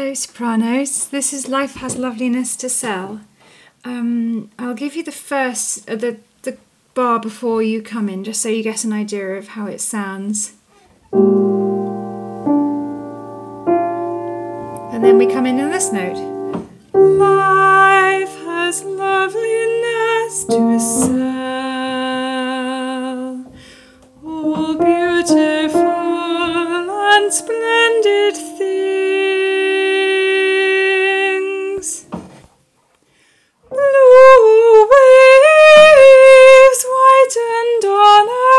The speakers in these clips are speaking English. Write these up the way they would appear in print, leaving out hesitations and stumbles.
Hello, Sopranos. This is Life Has Loveliness to Sell. I'll give you the first, the bar before you come in, just so you get an idea of how it sounds. And then we come in this note. Life has loveliness to sell, all beautiful and splendid things. Blue waves whitened on a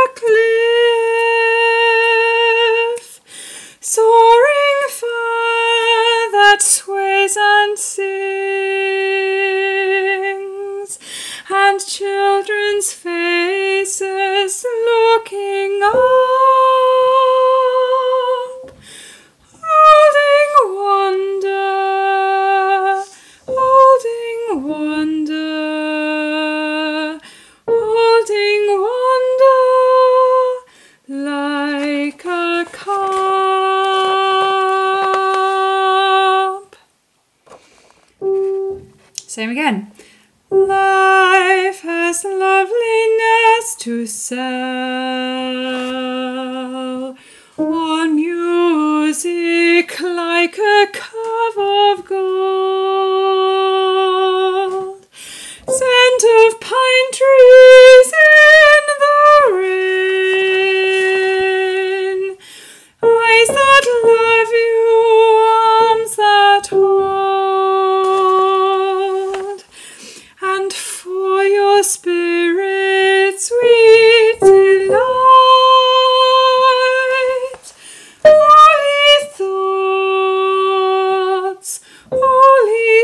cliff, soaring fire that sways and sings, and children's faces looking up, holding wonder, holding wonder, holding wonder like a cup. Same again. Life has loveliness to sell, all music like a cup of gold, scent of pine trees in the rain, eyes that love you, arms that hold, and for your spirit sweet delight, holy thoughts, holy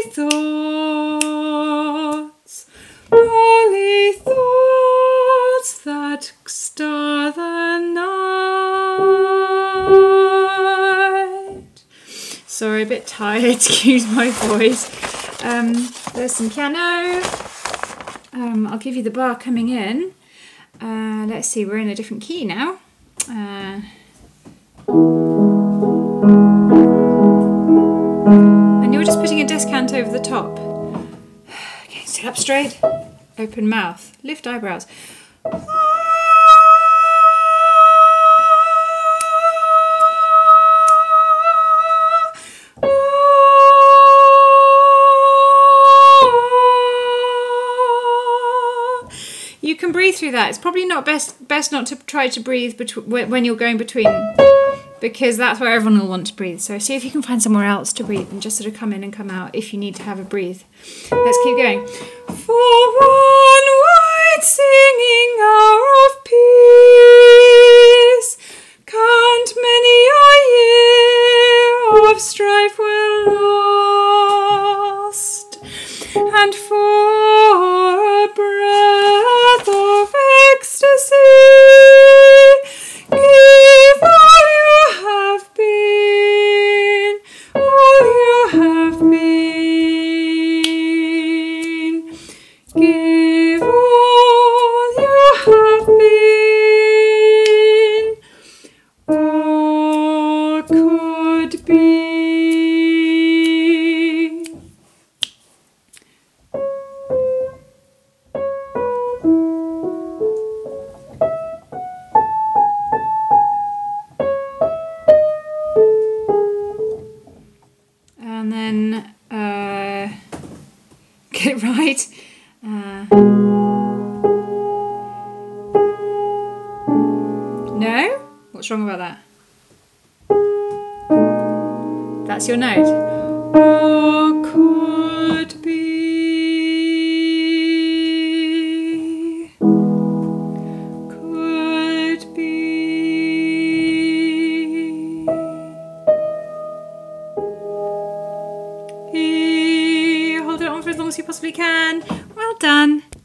thoughts, holy thoughts that star the night. Sorry, a bit tired, excuse my voice. There's some piano. I'll give you the bar coming in. Let's see, we're in a different key now. And you're just putting a descant over the top. Okay, sit up straight. Open mouth. Lift eyebrows. You can breathe through that. It's probably not best not to try to breathe when you're going between, because that's where everyone will want to breathe. So see if you can find somewhere else to breathe and just sort of come in and come out if you need to have a breathe. Let's keep going. For one white singing hour of peace, count many a year of strife well lost, and for a breath of ecstasy, give all you have been, all you have been. Give all you have been, or could be. And then get it right. No? What's wrong about that? That's your note. Or could be. Could be. Hold it on for as long as you possibly can. Well done.